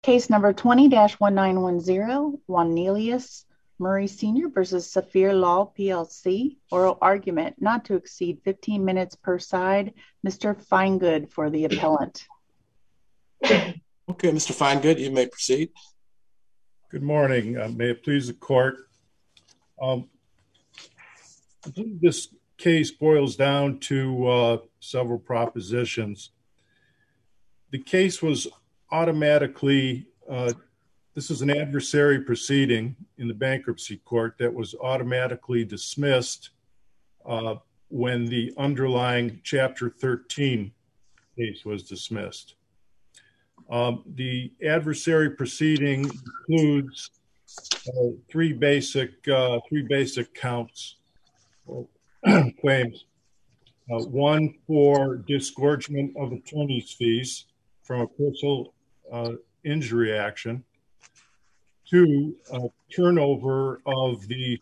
Case number 20-1910, Juanelius Murray Sr. versus Saphir Law PLC. Oral argument not to exceed 15 minutes per side. Mr. Finegood for the appellant. Okay, Mr. Finegood, you may proceed. Good morning. May it please the court. I think this case boils down to several propositions. The case was automatically, this is an adversary proceeding in the bankruptcy court that was automatically dismissed when the underlying Chapter 13 case was dismissed. The adversary proceeding includes three basic counts or claims. One for disgorgement of attorney's fees from a personal injury action. Two, turnover of the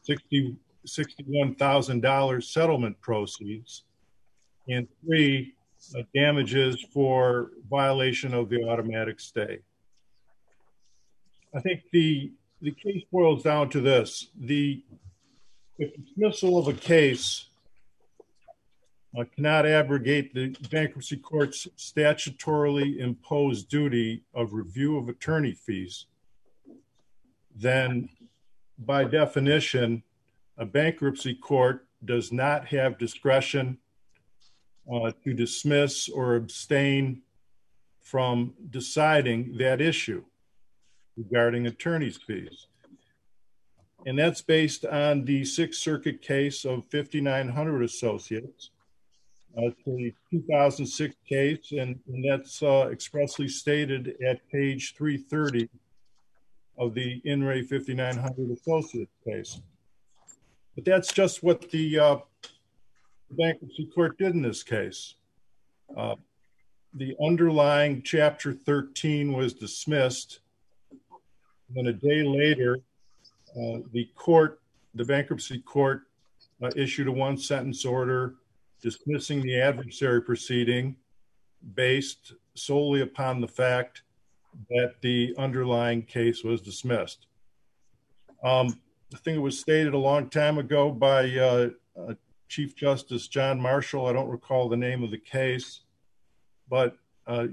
$61,000 settlement proceeds. And three, damages for violation of the automatic stay. I think the case boils down to this. The dismissal of a case cannot abrogate the bankruptcy court's statutorily imposed duty of review of attorney fees. Then, by definition, a bankruptcy court does not have discretion to dismiss or abstain from deciding that issue regarding attorney's fees. And that's based on the Sixth Circuit case of 5900 Associates. It's a 2006 case, and that's expressly stated at page 330 of the In Re 5900 Associates case. But that's just what the bankruptcy court did in this case. The underlying Chapter 13 was dismissed. Then a day later, the bankruptcy court issued a one-sentence order dismissing the adversary proceeding based solely upon the fact that the underlying case was dismissed. I think it was stated a long time ago by Chief Justice John Marshall. I don't recall the name of the case, but a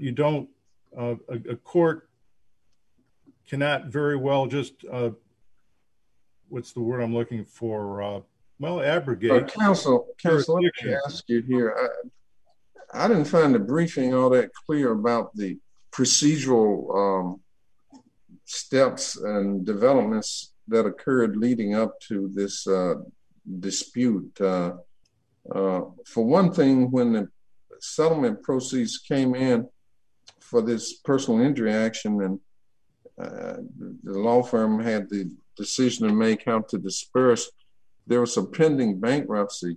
court cannot very well just, what's the word I'm looking for? Abrogate. Counsel, let me ask you here. I didn't find the briefing all that clear about the procedural steps and developments that occurred leading up to this dispute. For one thing, when the settlement proceeds came in for this personal injury action, and the law firm had the decision to make how to disperse, there was a pending bankruptcy,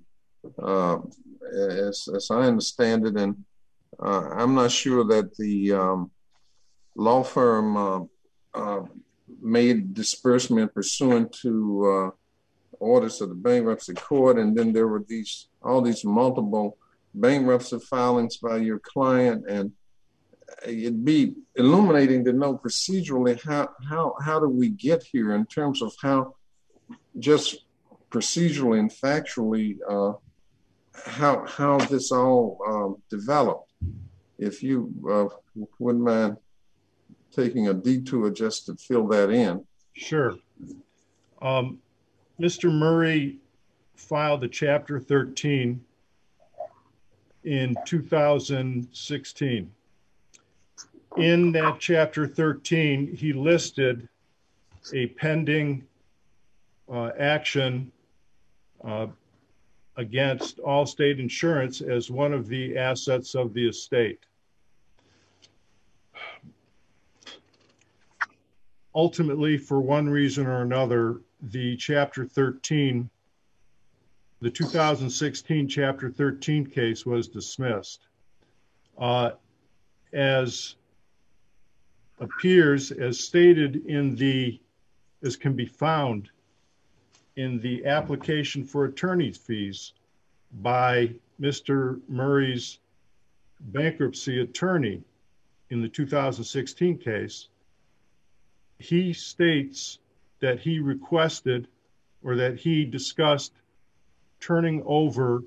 as I understand it, and I'm not sure that the law firm made disbursement pursuant to orders of the bankruptcy court, and then there were all these multiple bankruptcy filings by your client, and it'd be illuminating to know procedurally how do we get here in terms of how just procedurally and factually how this all developed. If you wouldn't mind taking a detour just to fill that in. Sure. Mr. Murray filed the Chapter 13 in 2016. In that Chapter 13, he listed a pending action against Allstate Insurance as one of the assets of the estate. Ultimately, for one reason or another, the Chapter 13, the 2016 Chapter 13 case was dismissed. As appears, as stated as can be found in the application for attorney's fees by Mr. Murray's bankruptcy attorney in the 2016 case, he states that he requested or that he discussed turning over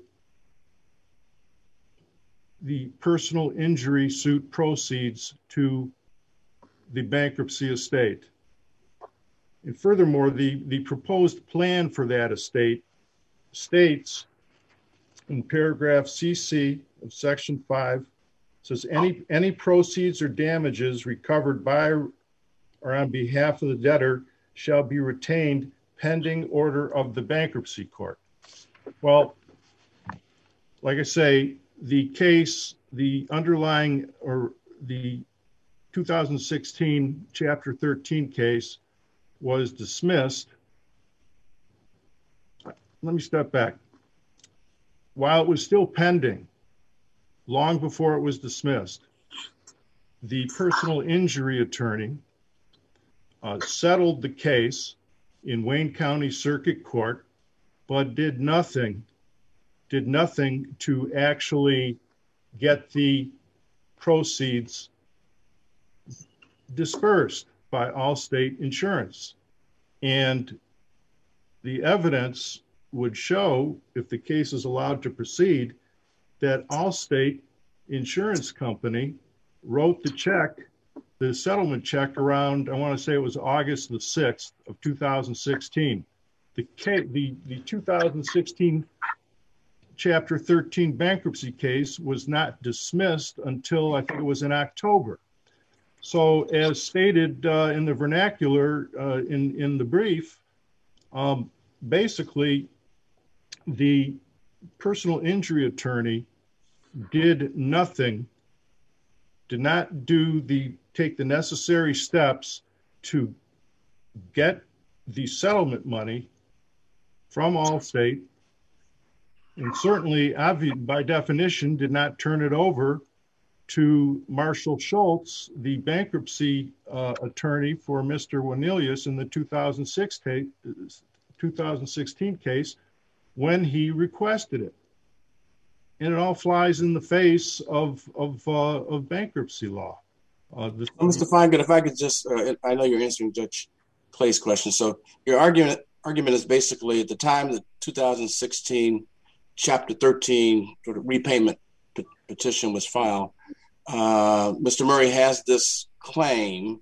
the personal injury suit proceeds to the bankruptcy estate. And furthermore, the proposed plan for that estate states in paragraph CC of section 5, says any proceeds or damages recovered by or on behalf of the debtor shall be retained pending order of the bankruptcy court. Well, like I say, the case, the underlying or the 2016 Chapter 13 case was dismissed. Let me step back. While it was still pending, long before it was dismissed, the personal injury attorney settled the case in Wayne County Circuit Court, but did nothing to actually get the proceeds dispersed by Allstate Insurance. And the evidence would show, if the case is allowed to proceed, that Allstate Insurance Company wrote the check, the settlement check, around, I want to say it was August the 6th of 2016. The 2016 Chapter 13 bankruptcy case was not dismissed until I think it was in October. So as stated in the vernacular in the brief, basically the personal injury attorney did nothing, did not take the necessary steps to get the settlement money from Allstate, and certainly, by definition, did not turn it over to Marshall Schultz, the bankruptcy attorney for Mr. Wanelius in the 2016 case when he requested it. And it all flies in the face of bankruptcy law. Mr. Feingood, if I could just, I know you're answering Judge Clay's question. So your argument is basically at the time the 2016 Chapter 13 sort of repayment petition was filed, Mr. Murray has this claim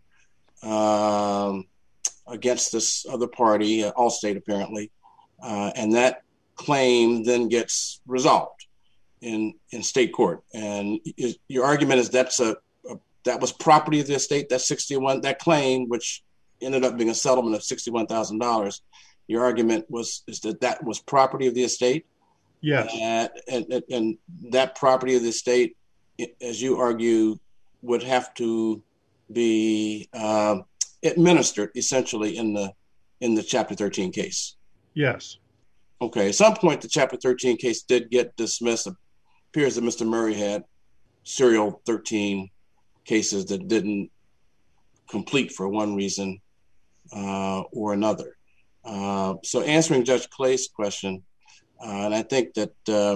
against this other party, Allstate apparently, and that claim then gets resolved in state court. And your argument is that was property of the estate, that claim, which ended up being a settlement of $61,000. Your argument is that was property of the estate? Yes. And that property of the estate, as you argue, would have to be administered essentially in the Chapter 13 case. Yes. Okay. At some point, the Chapter 13 case did get dismissed. It appears that Mr. Murray had serial 13 cases that didn't complete for one reason or another. So answering Judge Clay's question, and I think that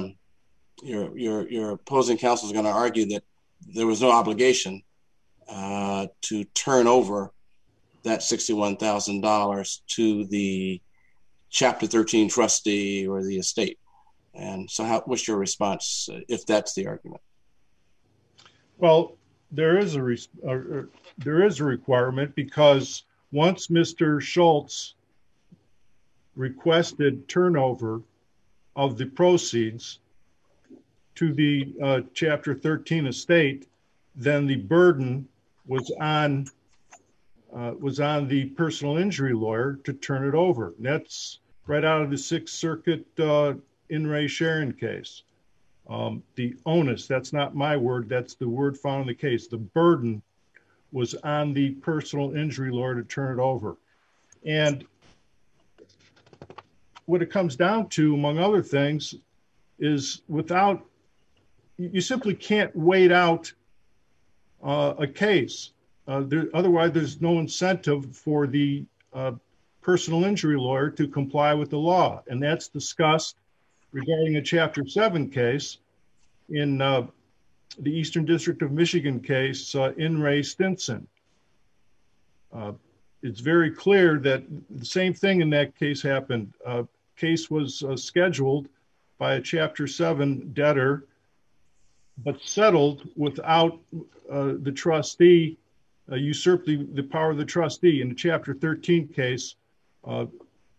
your opposing counsel is going to argue that there was no obligation to turn over that $61,000 to the Chapter 13 trustee or the estate. And so what's your response if that's the argument? Well, there is a requirement, because once Mr. Schultz requested turnover of the proceeds to the Chapter 13 estate, then the burden was on the personal injury lawyer to turn it over. And that's right out of the Sixth Circuit In re Sharon case. The onus, that's not my word, that's the word found in the case. The burden was on the personal injury lawyer to turn it over. And what it comes down to, among other things, is you simply can't wait out a case. Otherwise, there's no incentive for the personal injury lawyer to comply with the law. And that's discussed regarding a Chapter 7 case in the Eastern District of Michigan case, In re Stinson. it's very clear that the same thing in that case happened. Case was scheduled by a Chapter 7 debtor, but settled without the trustee usurped the power of the trustee. In the Chapter 13 case, the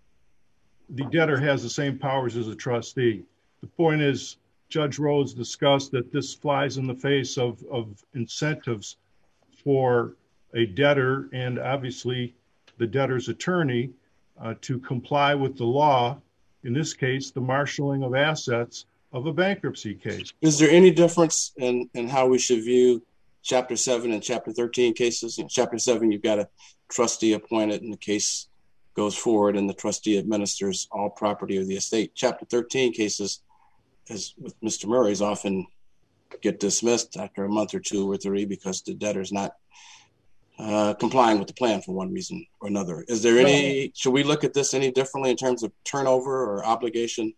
debtor has the same powers as a trustee. The point is, Judge Rhodes discussed that this flies in the face of incentives for a debtor and obviously the debtor's attorney to comply with the law, in this case, the marshaling of assets of a bankruptcy case. Is there any difference in how we should view Chapter 7 and Chapter 13 cases? In Chapter 7, you've got a trustee appointed and the case goes forward and the trustee administers all property of the estate. Chapter 13 cases, as with Mr. Murray's, often get dismissed after a month or 2 or 3 because the debtor's not complying with the plan for one reason or another. Is there any, should we look at this any differently in terms of turnover or obligation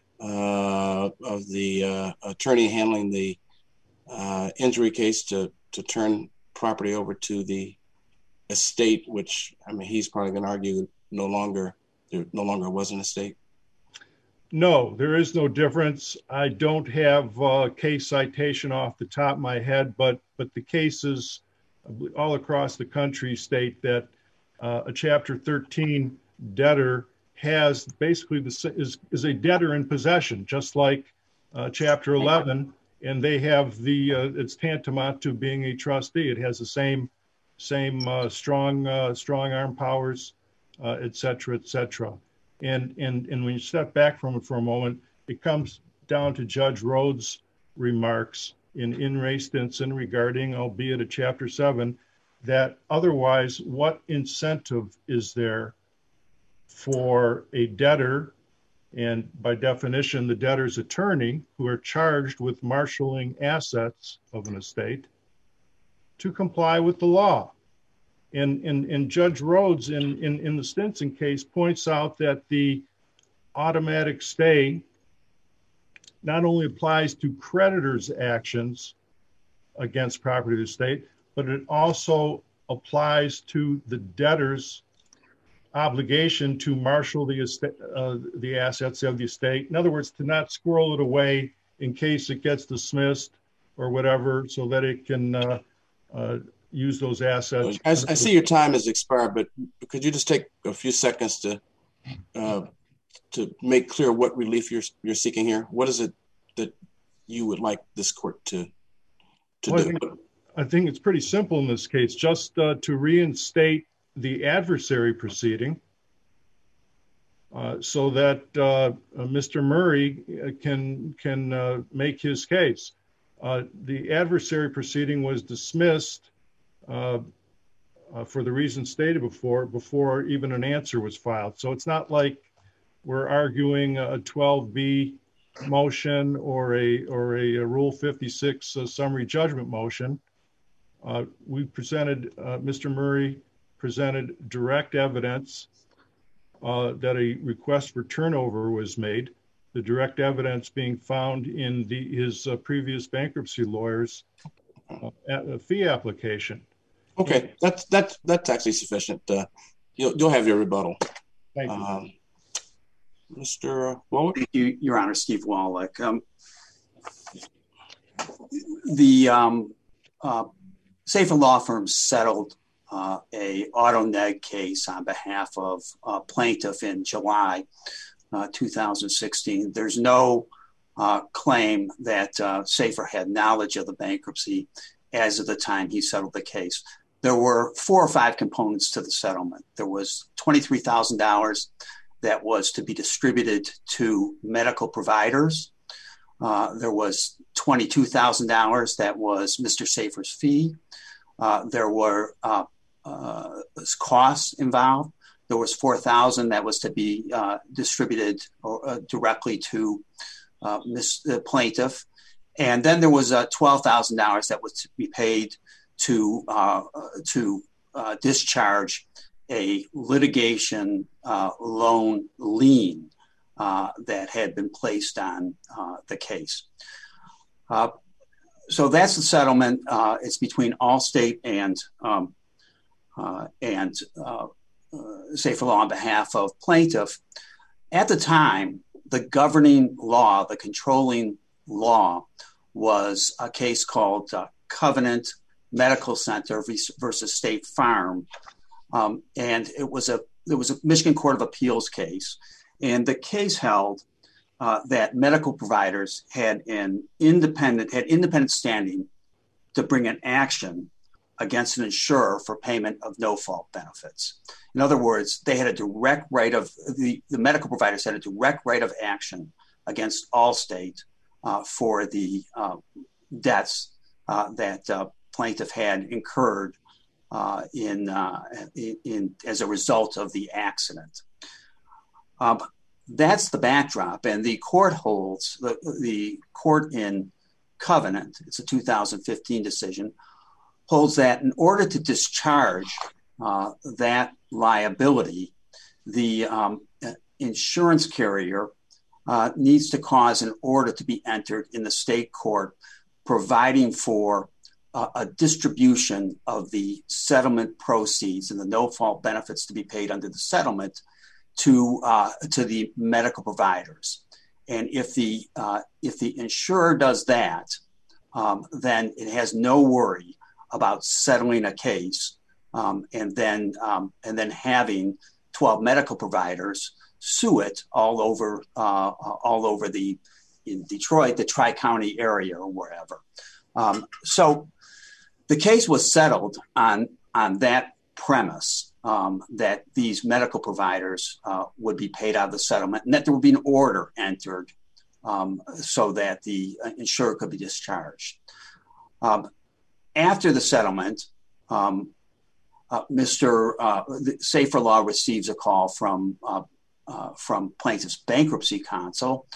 of the attorney handling the injury case to turn property over to the estate, which, I mean, he's probably going to argue there no longer was an estate? No, there is no difference. I don't have a case citation off the top of my head, but the cases all across the country state that a Chapter 13 debtor has basically is a debtor in possession, just like Chapter 11, and they have it's tantamount to being a trustee. It has the same strong arm powers, et cetera, et cetera. And when you step back from it for a moment, it comes down to Judge Rhodes' remarks in Ray Stinson regarding, albeit a Chapter 7, that otherwise what incentive is there for a debtor, and by definition the debtor's attorney, who are charged with marshaling assets of an estate, to comply with the law? And Judge Rhodes in the Stinson case points out that the automatic stay not only applies to creditors' actions against property of the estate, but it also applies to the debtor's obligation to marshal the assets of the estate. In other words, to not squirrel it away in case it gets dismissed or whatever, so that it can use those assets. I see your time has expired, but could you just take a few seconds to make clear what relief you're seeking here? What is it that you would like this court to do? I think it's pretty simple in this case, just to reinstate the adversary proceeding so that Mr. Murray can make his case. The adversary proceeding was dismissed for the reasons stated before even an answer was filed. So it's not like we're arguing a 12B motion or a Rule 56 summary judgment motion. Mr. Murray presented direct evidence that a request for turnover was made, the direct evidence being found in his previous bankruptcy lawyer's fee application. Okay, that's actually sufficient. You'll have your rebuttal. Thank you. Mr. Wallach? Thank you, Your Honor, Steve Wallach. The Safer Law Firm settled a auto neg case on behalf of a plaintiff in July 2016. There's no claim that Safer had knowledge of the bankruptcy as of the time he settled the case. There were 4 or 5 components to the settlement. There was $23,000 that was to be distributed to medical providers. There was $22,000 that was Mr. Safer's fee. There were costs involved. There was $4,000 that was to be distributed directly to the plaintiff. And then there was $12,000 that was to be paid to discharge a litigation loan lien that had been placed on the case. So that's the settlement. It's between Allstate and and Safer Law on behalf of plaintiff. At the time, the governing law, the controlling law, was a case called Covenant Medical Center versus State Farm, and it was a Michigan Court of Appeals case, and the case held that medical providers had independent standing to bring an action against an insurer for payment of no-fault benefits. In other words, they had a direct right of the medical providers had a direct right of action against Allstate for the debts that plaintiff had incurred in as a result of the accident. That's the backdrop, and the court holds the court in Covenant. It's a 2015 decision. Holds that in order to discharge that liability, the insurance carrier needs to cause an order to be entered in the state court, providing for a distribution of the settlement proceeds and the no-fault benefits to be paid under the settlement to the medical providers. And if the insurer does that, then it has no worry about settling a case and then having 12 medical providers sue it all over in Detroit, the Tri-County area or wherever. So the case was settled on that premise that these medical providers would be paid out of the settlement and that there would be an order entered so that the insurer could be discharged. After the settlement, Safer Law receives a call from plaintiff's bankruptcy counsel,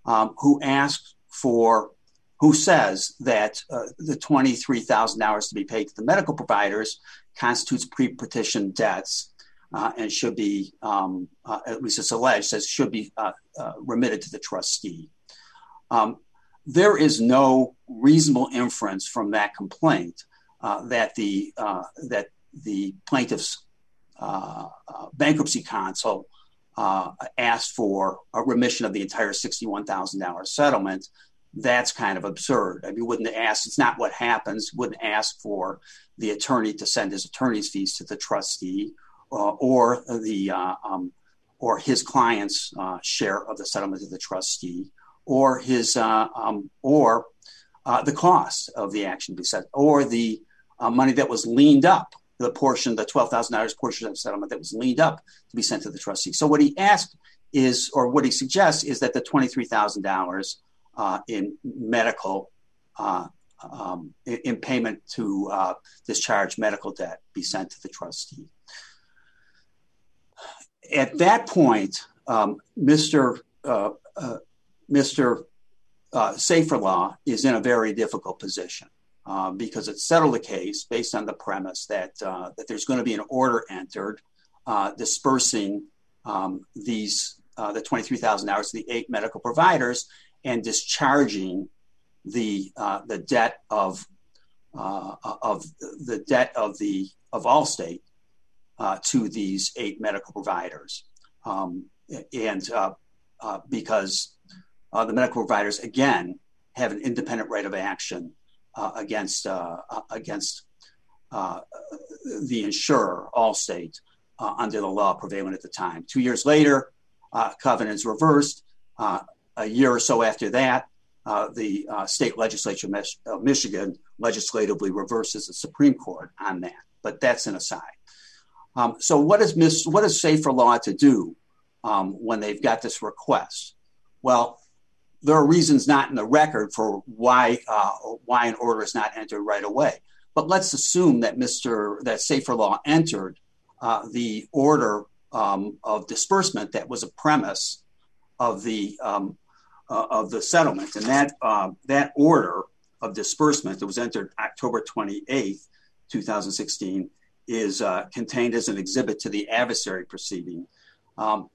who says that the $23,000 to be paid to the medical providers constitutes pre-petition debts and should be, at least it's alleged, should be remitted to the trustee. There is no reasonable inference from that complaint that the plaintiff's bankruptcy counsel asked for a remission of the entire $61,000 settlement. That's kind of absurd. I mean, wouldn't ask. It's not what happens. Wouldn't ask for the attorney to send his attorney's fees to the trustee or his client's share of the settlement to the trustee, or his or the cost of the action to be set, or the money that was liened up, the $12,000 portion of the settlement that was liened up to be sent to the trustee. So what he asked is, or what he suggests, is that the $23,000 in medical in payment to discharge medical debt be sent to the trustee. At that point, Mr. Safer Law is in a very difficult position because it settled the case based on the premise that there's going to be an order entered dispersing the $23,000 to the 8 medical providers and discharging the debt of Allstate to these 8 medical providers, because the medical providers again have an independent right of action against the insurer Allstate under the law prevailing at the time. 2 years later, Covenant is reversed. A year or so after that, the state legislature of Michigan legislatively reverses the Supreme Court on that. But that's an aside. So what is Safer Law to do when they've got this request? Well, there are reasons not in the record for why an order is not entered right away. But let's assume that Safer Law entered the order of disbursement that was a premise of the settlement, and that order of disbursement that was entered October 28th, 2016, is contained as an exhibit to the adversary proceeding, and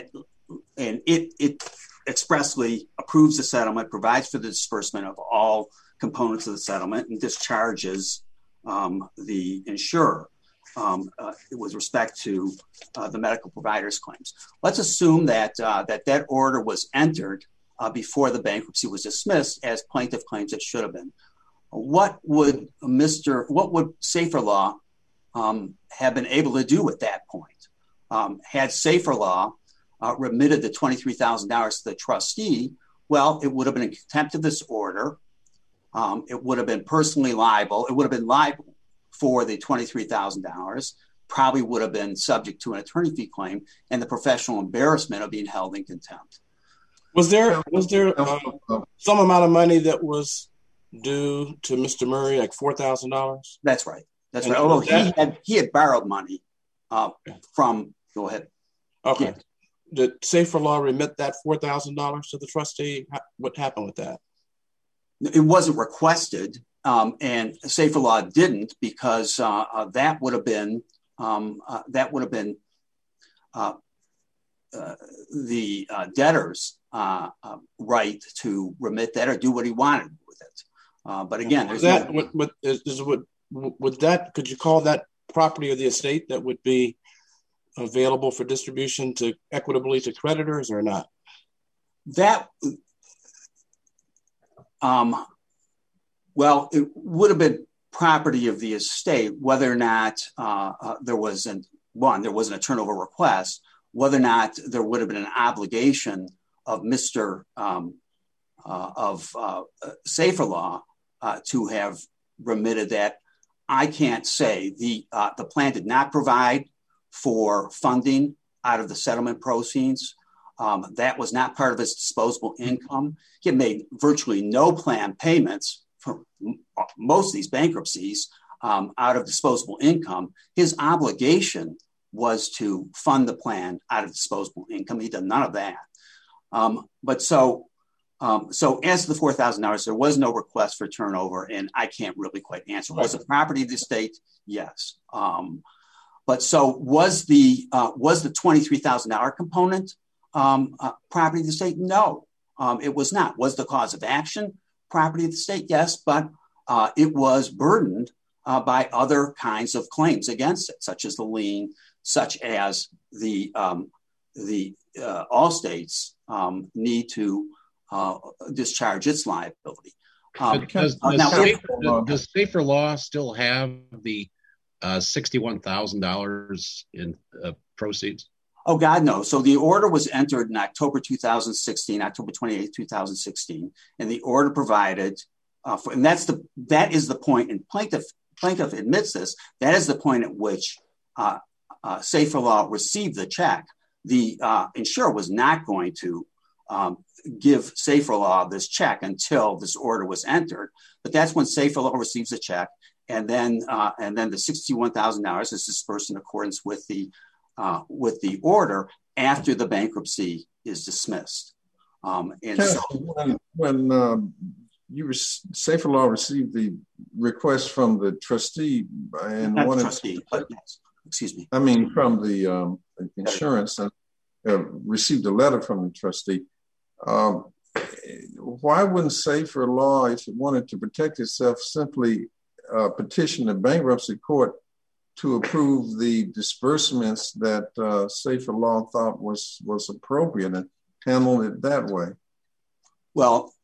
it expressly approves the settlement, provides for the disbursement of all components of the settlement, and discharges the insurer. with respect to the medical providers claims. Let's assume that that order was entered before the bankruptcy was dismissed as plaintiff claims it should have been. What would Safer Law have been able to do at that point? Had Safer Law remitted the $23,000 to the trustee, well, it would have been in contempt of this order. It would have been personally liable. It would have been liable for the $23,000, probably would have been subject to an attorney fee claim and the professional embarrassment of being held in contempt. Was there some amount of money that was due to Mr. Murray, like $4,000? That's right. That's right. Although he had borrowed money from. Go ahead. Okay. Yeah. Did Safer Law remit that $4,000 to the trustee? What happened with that? It wasn't requested, and Safer Law didn't, because that would have been the debtor's right to remit that or do what he wanted with it. But again, could you call that property of the estate that would be available for distribution to equitably to creditors or not? That, well, it would have been property of the estate, whether or not there wasn't a turnover request, whether or not there would have been an obligation of Safer Law to have remitted that. I can't say. The plan did not provide for funding out of the settlement proceeds. That was not part of his disposable income. He had made virtually no plan payments for most of these bankruptcies out of disposable income. His obligation was to fund the plan out of disposable income. He did none of that. So as to the $4,000, there was no request for turnover, and I can't really quite answer. Was it property of the estate? Yes. But so was the $23,000 component property of the state? No, it was not. Was the cause of action property of the state? Yes, but it was burdened by other kinds of claims against it, such as the lien, such as the all states need to discharge its liability. Does Safer Law still have the $61,000 in proceeds? Oh, God, no. So the order was entered in October 2016, October 28, 2016, and the order provided, and that is the point, and plaintiff admits this, that is the point at which Safer Law received the check. The insurer was not going to give Safer Law this check until this order was entered, but that's when Safer Law receives the check, and then the $61,000 is dispersed in accordance with the order after the bankruptcy is dismissed. When Safer Law received the request from the trustee and from the insurance and received a letter from the trustee, why wouldn't Safer Law, if it wanted to protect itself, simply petition the bankruptcy court to approve the disbursements that Safer Law thought was appropriate and handle it that way? Well,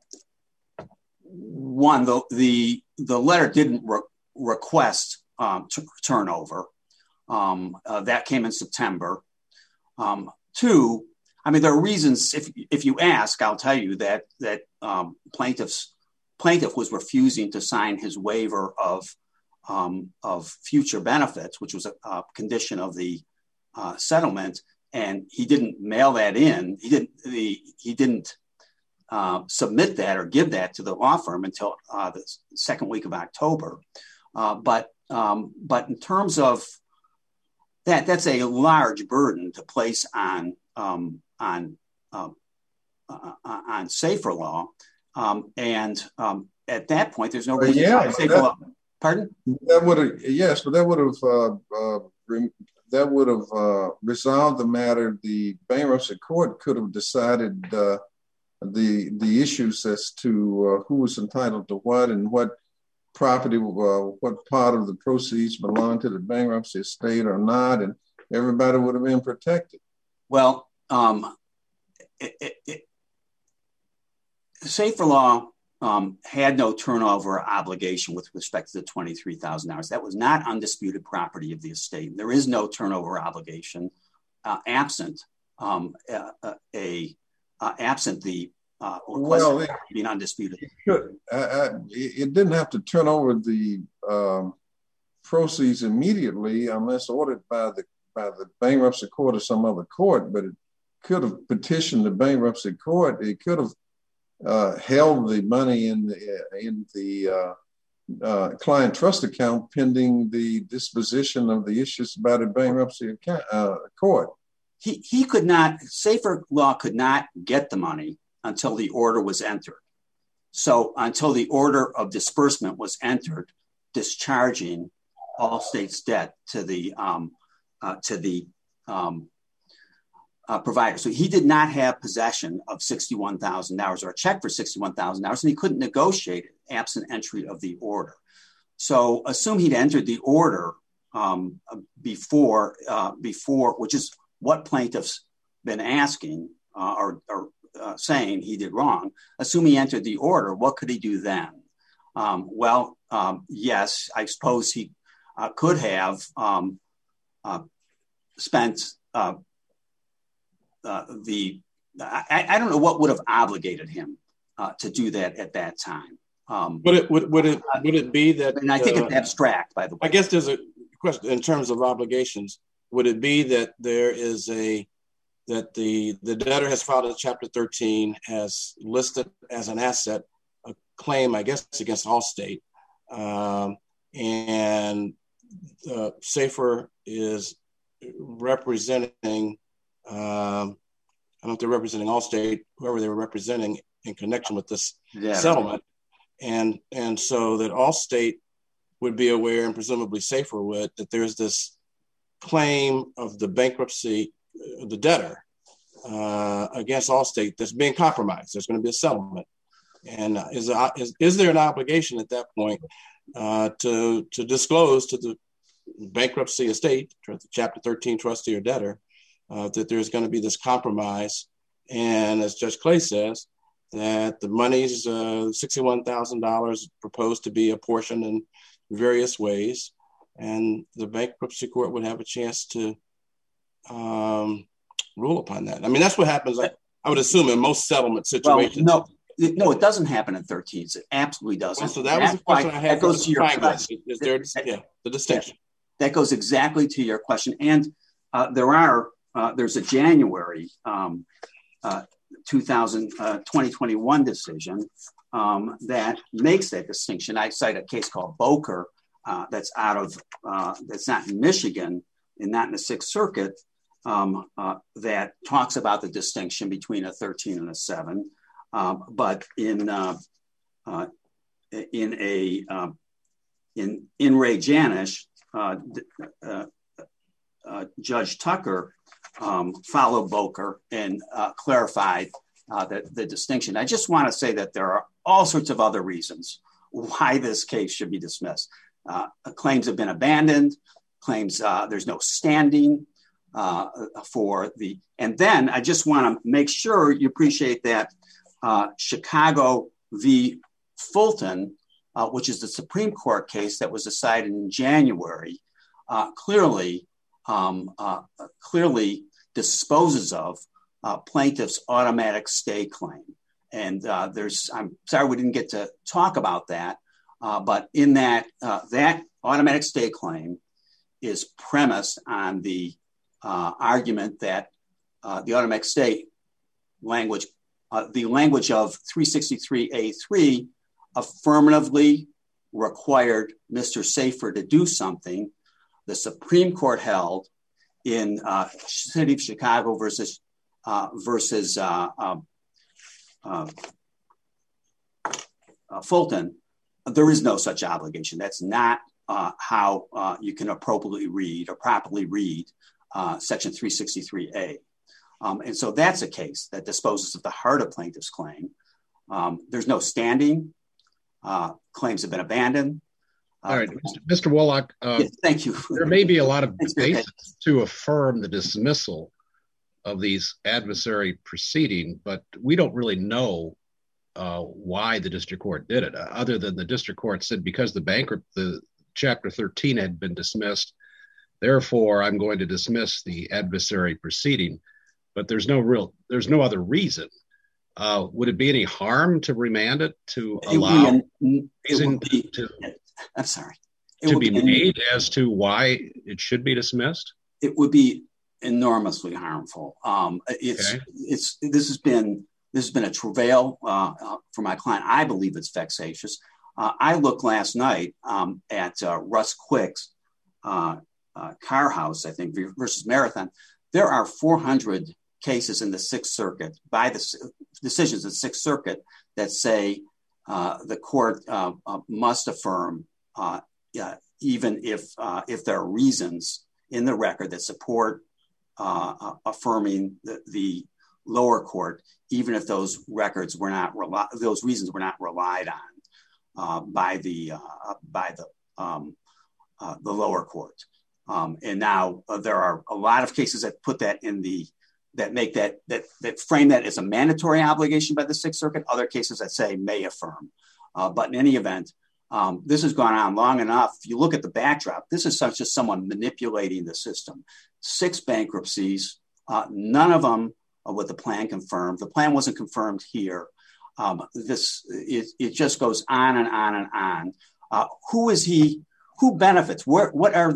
one, the letter didn't request turnover. That came in September. Two, I mean, there are reasons. If you ask, I'll tell you that plaintiff was refusing to sign his waiver of future benefits, which was a condition of the settlement, and he didn't mail that in. He didn't submit that or give that to the law firm until the second week of October. But in terms of that, that's a large burden to place on Safer Law, and at that point, there's no reason. Pardon? That would have resolved the matter. The bankruptcy court could have decided the issues as to who was entitled to what and what property, what part of the proceeds belonged to the bankruptcy estate or not, and everybody would have been protected. Well, Safer Law had no turnover obligation with respect to the $23,000. That was not undisputed property of the estate. There is no turnover obligation absent the being undisputed. It didn't have to turn over the proceeds immediately unless ordered by the bankruptcy court or some other court, but it could have petitioned the bankruptcy court. It could have held the money in the client trust account pending the disposition of the issues by the bankruptcy court. He could not, Safer Law could not get the money until the order was entered. So until the order of disbursement was entered, discharging Allstate's debt to the provider. So he did not have possession of $61,000 or a check for $61,000, and he couldn't negotiate it absent entry of the order. So assume he'd entered the order before, which is what plaintiffs been asking or saying he did wrong. Assume he entered the order, what could he do then? Yes, I suppose he could have spent I don't know what would have obligated him to do that at that time. Would it be that? And I think it's abstract, by the way. I guess there's a question in terms of obligations. Would it be that there is that the debtor has filed a Chapter 13, has listed as an asset a claim, I guess, against Allstate, and Safer is representing, I don't know if they're representing Allstate, whoever they were representing in connection with this settlement, and so that Allstate would be aware, and presumably Safer would, that there's this claim of the bankruptcy, the debtor against Allstate that's being compromised. There's going to be a settlement, and is there an obligation at that point to disclose to the bankruptcy estate, the Chapter 13 trustee or debtor, that there's going to be this compromise, and as Judge Clay says, that the money's $61,000 proposed to be apportioned in various ways, and the bankruptcy court would have a chance to rule upon that. I mean, that's what happens, I would assume, in most settlement situations. Well, no, it doesn't happen in 13s. It absolutely doesn't. So that was the question I had. That goes to your question. Is there the distinction? That goes exactly to your question. And there's a January 2021 decision that makes that distinction. I cite a case called Boker that's not in Michigan and not in the Sixth Circuit that talks about the distinction between a 13 and a 7. But in Ray Janish, Judge Tucker followed Boker and clarified the distinction. I just want to say that there are all sorts of other reasons why this case should be dismissed. Claims have been abandoned, claims there's no standing and then I just want to make sure you appreciate that Chicago v. Fulton, which is the Supreme Court case that was decided in January, clearly disposes of plaintiff's automatic stay claim. And I'm sorry we didn't get to talk about that, but in that automatic stay claim is premised on the argument that the automatic stay language, the language of 363A3 affirmatively required Mr. Safer to do something. The Supreme Court held in City of Chicago versus Fulton, there is no such obligation. That's not how you can appropriately read or properly read Section 363A. And so that's a case that disposes of the heart of plaintiff's claim. There's no standing. Claims have been abandoned. All right, Mr. Wolak, yes, thank you. There may be a lot of basis to affirm the dismissal of these adversary proceeding, but we don't really know why the district court did it, other than the district court said because the Chapter 13 had been dismissed, therefore I'm going to dismiss the adversary proceeding. But there's no other reason. Would it be any harm to remand it to allow to be made as to why it should be dismissed? It would be enormously harmful. This has been a travail for my client. I believe it's vexatious. I looked last night at Russ Quick's Car House, I think, versus Marathon. There are 400 cases in the Sixth Circuit by the decisions of the Sixth Circuit that say the court must affirm, even if there are reasons in the record that support affirming the lower court, even if those reasons were not relied on by the lower court. And now there are a lot of cases that put that that frame that as a mandatory obligation by the Sixth Circuit. Other cases that say may affirm. But in any event, this has gone on long enough. If you look at the backdrop, this is just someone manipulating the system. 6 bankruptcies, none of them with the plan confirmed. The plan wasn't confirmed here. It just goes on and on and on. Who is he? Who benefits? Where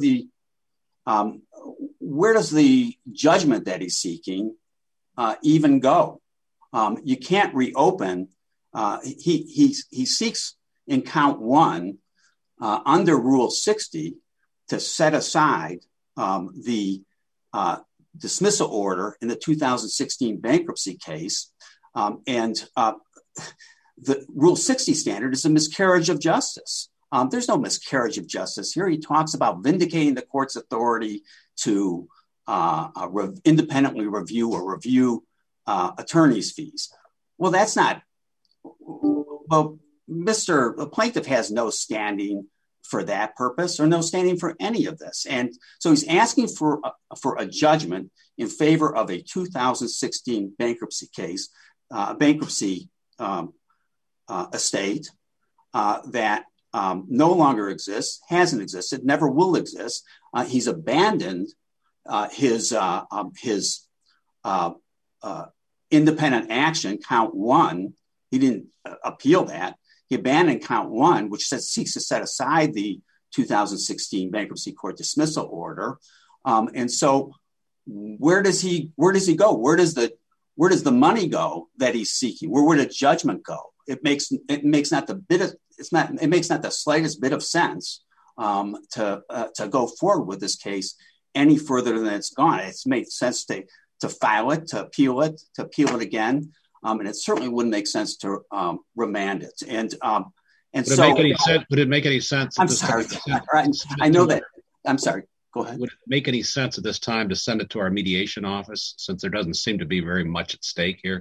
does the judgment that he's seeking even go? You can't reopen. He seeks in count 1 under Rule 60 to set aside the dismissal order in the 2016 bankruptcy case. And the Rule 60 standard is a miscarriage of justice. There's no miscarriage of justice here. He talks about vindicating the court's authority to independently review or review attorney's fees. Well, that's not. Well, the plaintiff has no standing for that purpose or no standing for any of this. And so he's asking for a judgment in favor of a 2016 bankruptcy case, bankruptcy estate that no longer exists, hasn't existed, never will exist. He's abandoned his independent action, count 1. He didn't appeal that. He abandoned count 1, which seeks to set aside the 2016 bankruptcy court dismissal order. And so where does he go? Where does the money go that he's seeking? Where would a judgment go? It makes not the slightest bit of sense to go forward with this case any further than it's gone. It's made sense to file it, to appeal it again. And it certainly wouldn't make sense to remand it. Would it make any sense? I'm sorry. I know that. I'm sorry. Go ahead. Would it make any sense at this time to send it to our mediation office, since there doesn't seem to be very much at stake here?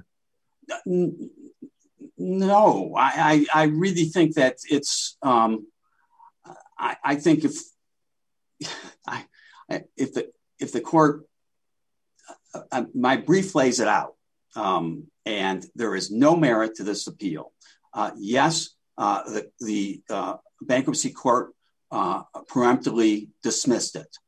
No, I really think that it's. I think if the court, my brief lays it out, and there is no merit to this appeal. Yes, the bankruptcy court preemptively dismissed it.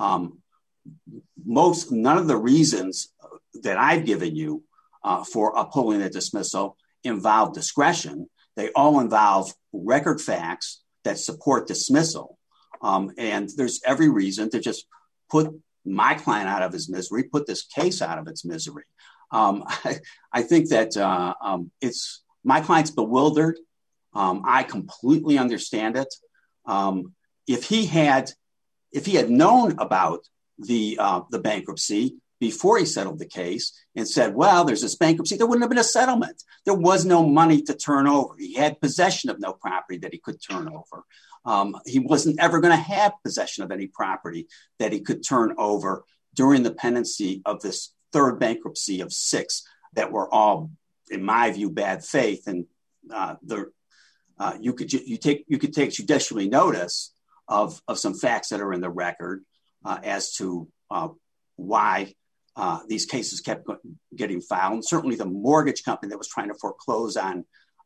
None of the reasons that I've given you for upholding the dismissal involve discretion. They all involve record facts that support dismissal. And there's every reason to just put my client out of his misery, put this case out of its misery. I think that my client's bewildered. I completely understand it. If he had known about the bankruptcy before he settled the case and said, well, there's this bankruptcy, there wouldn't have been a settlement. There was no money to turn over. He had possession of no property that he could turn over. He wasn't ever going to have possession of any property that he could turn over during the pendency of this third bankruptcy of 6 that were all, in my view, bad faith. And you could take judicially notice of some facts that are in the record as to why these cases kept getting filed. And certainly, the mortgage company that was trying to foreclose on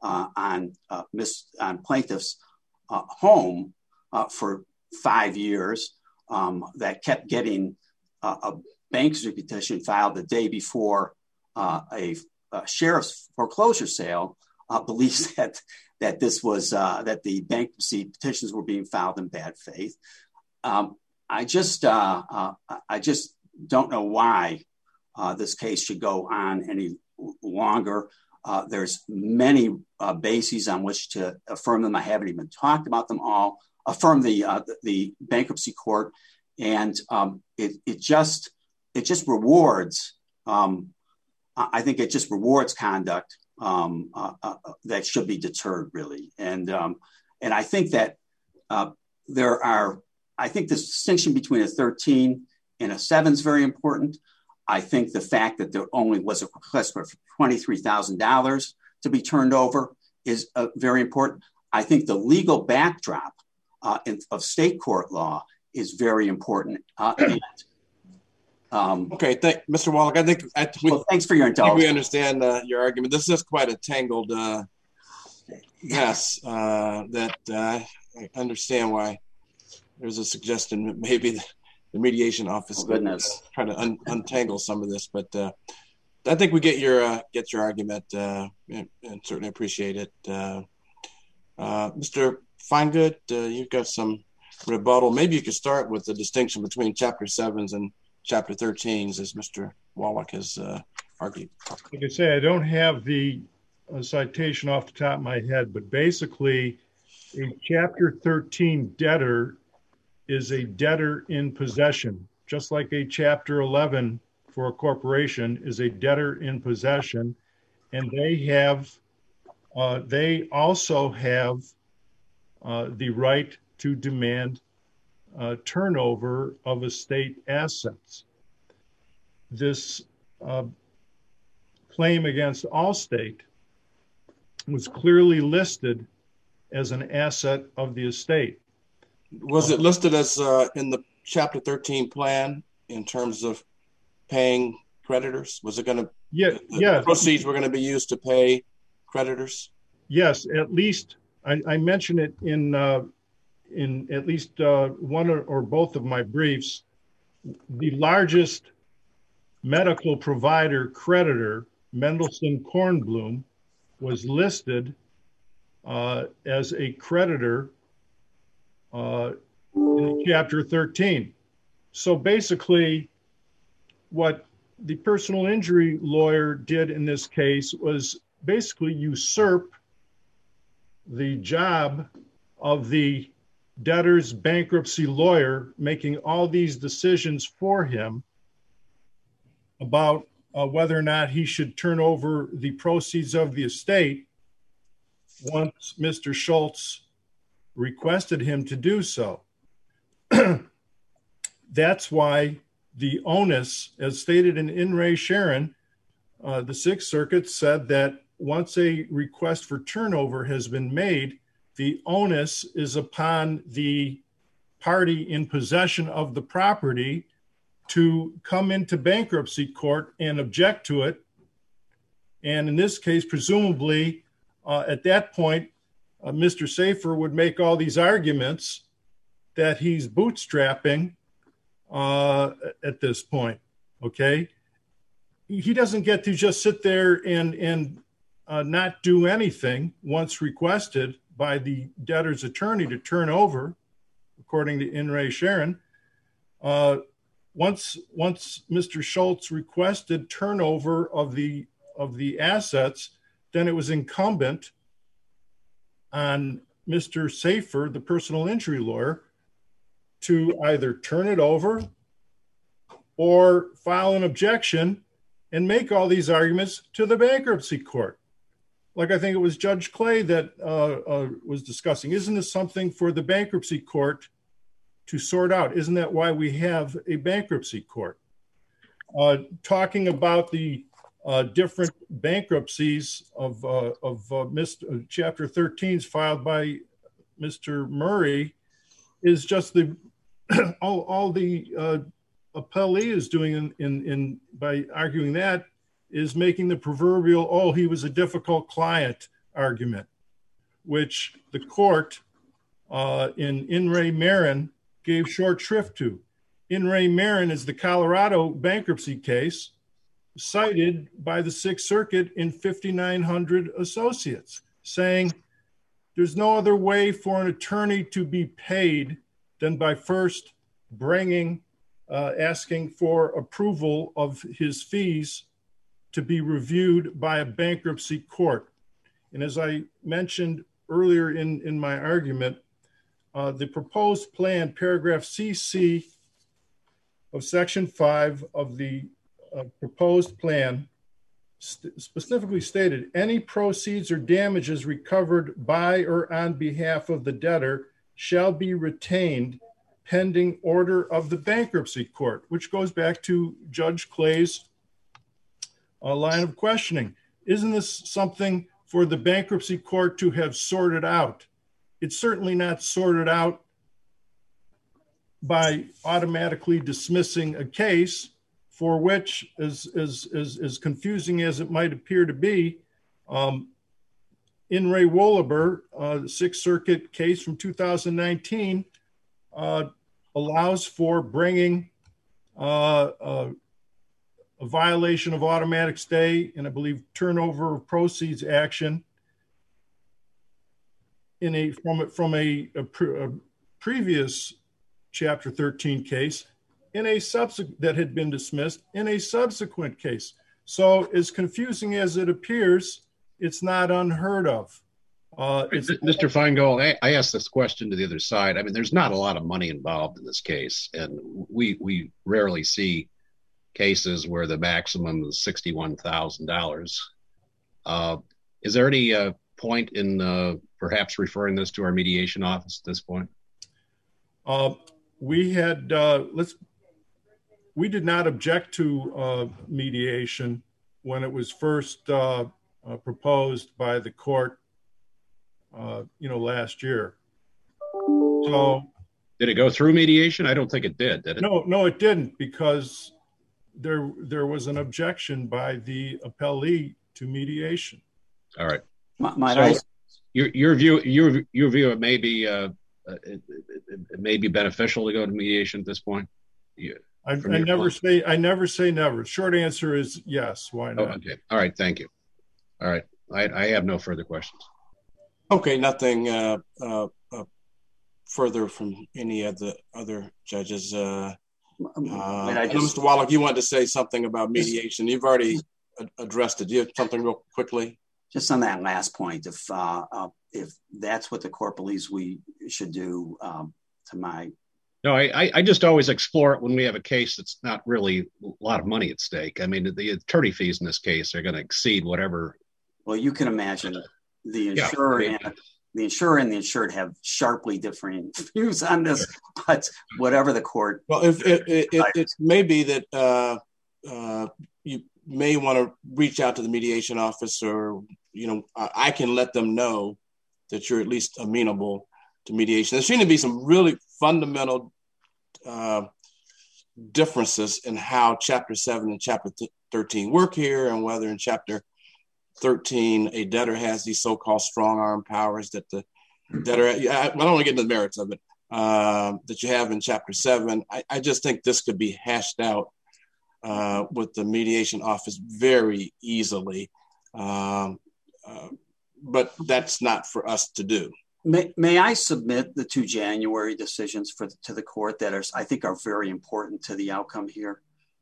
plaintiff's home for 5 years, that kept getting a bankruptcy petition filed the day before a sheriff's foreclosure sale, believes that this was that the bankruptcy petitions were being filed in bad faith. I just don't know why this case should go on any longer. There's many bases on which to affirm them. I haven't even talked about them all. Affirm the bankruptcy court, and it just rewards. I think it just rewards conduct that should be deterred, really. And I think that I think this distinction between a 13 and a 7 is very important. I think the fact that there only was a request for $23,000 to be turned over is very important. I think the legal backdrop of state court law is very important. Okay, Mr. Wallach. Thanks for your indulgence. We understand your argument. This is quite a tangled mess. That I understand why there's a suggestion that maybe the mediation office try to untangle some of this, but I think we get your argument and certainly appreciate it. Mr. Feingood, you've got some rebuttal. Maybe you could start with the distinction between Chapter 7s and Chapter 13s, as Mr. Wallach has argued. Like I say, I don't have the citation off the top of my head, but basically a Chapter 13 debtor is a debtor in possession, just like a Chapter 11 for a corporation is a debtor in possession, and they also have the right to demand turnover of estate assets. This claim against Allstate was clearly listed as an asset of the estate. Was it listed as in the Chapter 13 plan in terms of paying creditors? Was it going to? Yeah. Proceeds were going to be used to pay creditors. Yes, at least I mentioned it in at least one or both of my briefs. The largest medical provider creditor, Mendelsohn Kornblum, was listed as a creditor in Chapter 13. So basically, what the personal injury lawyer did in this case was basically usurp the job of the debtor's bankruptcy lawyer, making all these decisions for him about whether or not he should turn over the proceeds of the estate once Mr. Schultz requested him to do so. That's why the onus, as stated in In Re Sharon, the Sixth Circuit said that once a request for turnover has been made, the onus is upon the party in possession of the property to come into bankruptcy court and object to it. And in this case, presumably, at that point, Mr. Safer would make all these arguments that he's bootstrapping at this point, okay? He doesn't get to just sit there and not do anything once requested by the debtor's attorney to turn over, according to In Re Sharon. Once Mr. Schultz requested turnover of the assets, then it was incumbent on Mr. Safer, the personal injury lawyer, to either turn it over or file an objection and make all these arguments to the bankruptcy court. Like I think it was Judge Clay that was discussing. Isn't this something for the bankruptcy court to sort out? Isn't that why we have a bankruptcy court? Talking about the different bankruptcies of Chapter 13s filed by Mr. Murray is just all the appellee is doing in by arguing that is making the proverbial, oh, he was a difficult client argument, which the court in Ray Marin gave short shrift to. In Ray Marin is the Colorado bankruptcy case cited by the Sixth Circuit in 5900 Associates, saying there's no other way for an attorney to be paid than by first asking for approval of his fees to be reviewed by a bankruptcy court. And as I mentioned earlier in my argument, the proposed plan, paragraph CC of section 5 of the proposed plan specifically stated, any proceeds or damages recovered by or on behalf of the debtor shall be retained pending order of the bankruptcy court, which goes back to Judge Clay's line of questioning. Isn't this something for the bankruptcy court to have sorted out? It's certainly not sorted out by automatically dismissing a case for which, as confusing as it might appear to be, in Ray Wollaber, the Sixth Circuit case from 2019, allows for bringing a violation of automatic stay and I believe turnover of proceeds action from a previous Chapter 13 case that had been dismissed in a subsequent case. So as confusing as it appears, it's not unheard of. Mr. Feingold, I asked this question to the other side. I mean, there's not a lot of money involved in this case, and we rarely see cases where the maximum is $61,000. Is there any point in perhaps referring this to our mediation office at this point? We did not object to mediation when it was first proposed by the court, last year. So, did it go through mediation? I don't think it did it? No, it didn't, because there was an objection by the appellee to mediation. All right. So your view, it may be beneficial to go to mediation at this point. I never say never. Short answer is yes. Why not? Oh, okay. All right. Thank you. All right. I have no further questions. Okay. Nothing further from any of the other judges. Mr. Wallach, you wanted to say something about mediation. You've already addressed it. Do you have something real quickly? Just on that last point, if that's what the court believes we should do, No, I just always explore it when we have a case that's not really a lot of money at stake. I mean, the attorney fees in this case are going to exceed whatever. Well, you can imagine the insurer and the insured have sharply differing views on this, but whatever the court. Well, if it may be that you may want to reach out to the mediation office, or I can let them know that you're at least amenable to mediation. There seem to be some really fundamental differences in how Chapter 7 and Chapter 13 work here, and whether in Chapter 13 a debtor has these so-called strong arm powers that the debtor. I don't want to get into the merits of it that you have in Chapter 7. I just think this could be hashed out with the mediation office very easily, but that's not for us to do. May I submit the 2 January decisions to the court that I think are very important to the outcome here?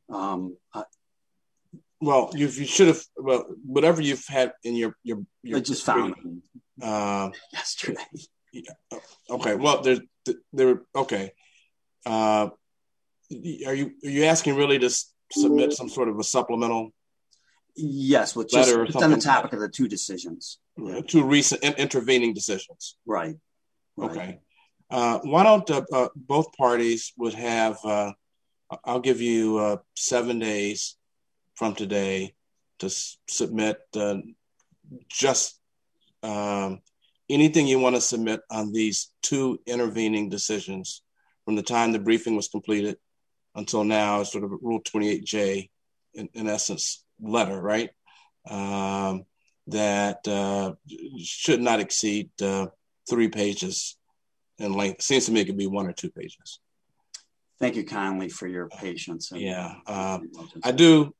Well, you should have. Well, whatever you've had in your I just found them yesterday. Yeah. Okay. Well, there. Okay. Are you asking really to submit some sort of a supplemental? Yes, with just on the topic of the 2 decisions. 2 recent intervening decisions. Right. Okay. Why don't both parties would have, I'll give you 7 days from today submit just anything you want to submit on these two intervening decisions from the time the briefing was completed until now, sort of a Rule 28J, in essence, letter, right? That should not exceed 3 pages in length. It seems to me it could be 1 or 2 pages. Thank you kindly for your patience. I do,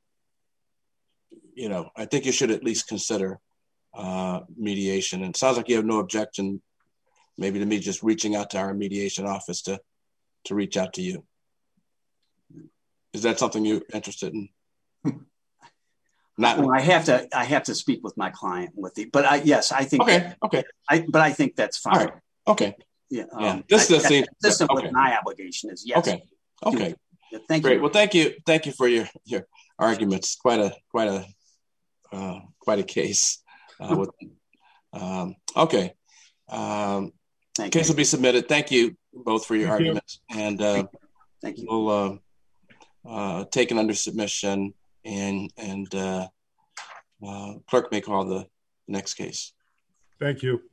I think you should at least consider mediation. And it sounds like you have no objection maybe to me just reaching out to our mediation office to reach out to you. Is that something you're interested in? Well, I have to speak with my client but I think okay. But I think that's fine. All right. Okay. Yeah. This does seem consistent with my obligation is yes. Okay. Yeah, thank Great. you. Well, thank you for your arguments. Quite a case. Okay. Case will be submitted. Thank you both for your arguments, and thank you. We'll take it under submission, and clerk may call the next case. Thank you.